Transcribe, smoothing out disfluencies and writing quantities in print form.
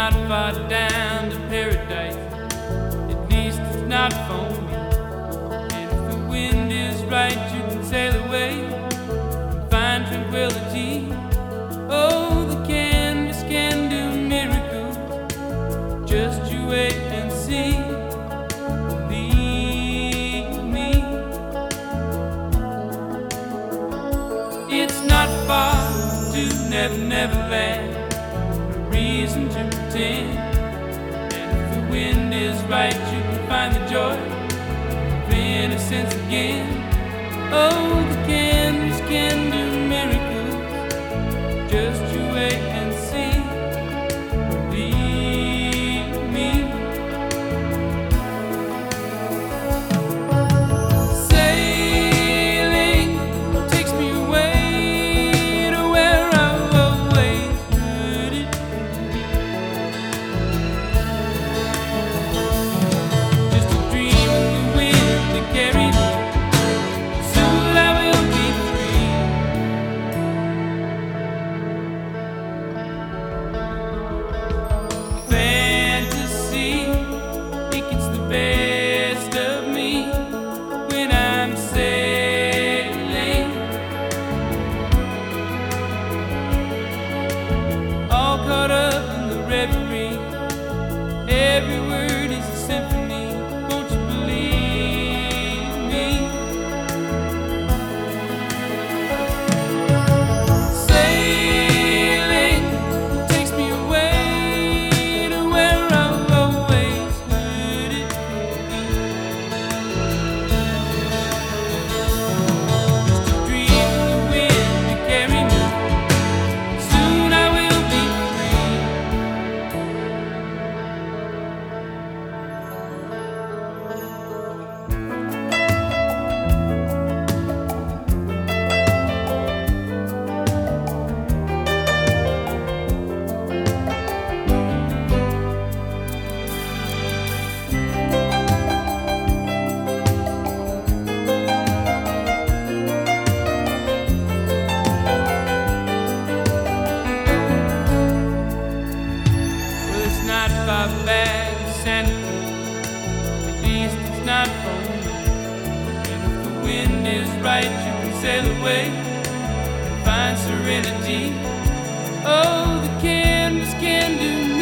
not far down to paradise. At least it's not for me. And if the wind is right, you can sail away and find tranquility. Oh, the canvas can do miracles. Just you wait and see. Believe me. It's not far to Never Never Land. No reason to pretend. And if the wind is right, you can find the joy of innocence again. Oh, the canvas can do miracles. Just you wait and see. Believe me. Sailing takes me away to where I've always heard it. Just a dream of the wind that carried me. Soon I will be free. Fantasy, it gets the best of me when I'm sailing. All caught up in the reverie. Every word is a symphony. Won't you believe me? Sailing takes me away to where I've always heard it. Just a dream of the wind to carry me. Soon I will be free. Well, it's not far back to Santa Cruz. At least it's not for me. And if the wind is right, you can sail away and find serenity. Oh, the canvas can do